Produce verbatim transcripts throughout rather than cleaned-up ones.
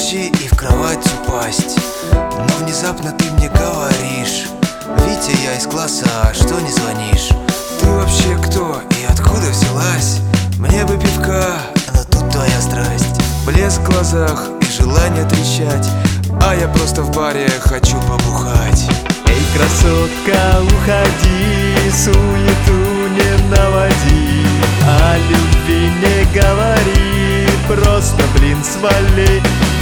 ночи и в кровать упасть. Но внезапно ты мне говоришь: Витя, я из класса, а что не звонишь? Ты вообще кто и откуда взялась? Мне бы пивка, но тут твоя страсть. Блеск в глазах и желание трещать, а я просто в баре хочу побухать. Эй, красотка, уходи, суету не наводи, о любви не говори, просто, блин, свали.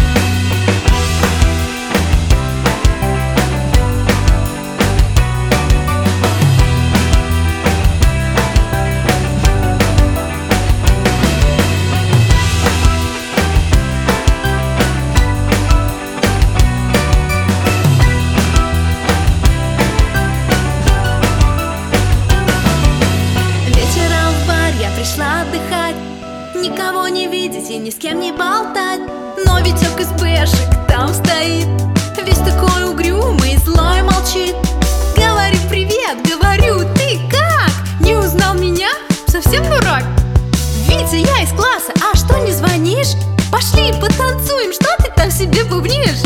Пришла отдыхать, никого не видеть и ни с кем не болтать. Но Витек из бэшек там стоит, весь такой угрюмый, злой, молчит. Говорит: привет, говорю: ты как? Не узнал меня? Совсем дурак? Витя, я из класса, а что не звонишь? Пошли потанцуем, что ты там себе бубнишь?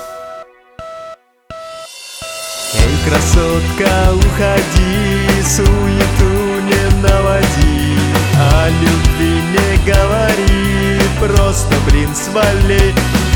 Эй, красотка, уходи, суету не наводи, о любви не говори, просто, блин, свали.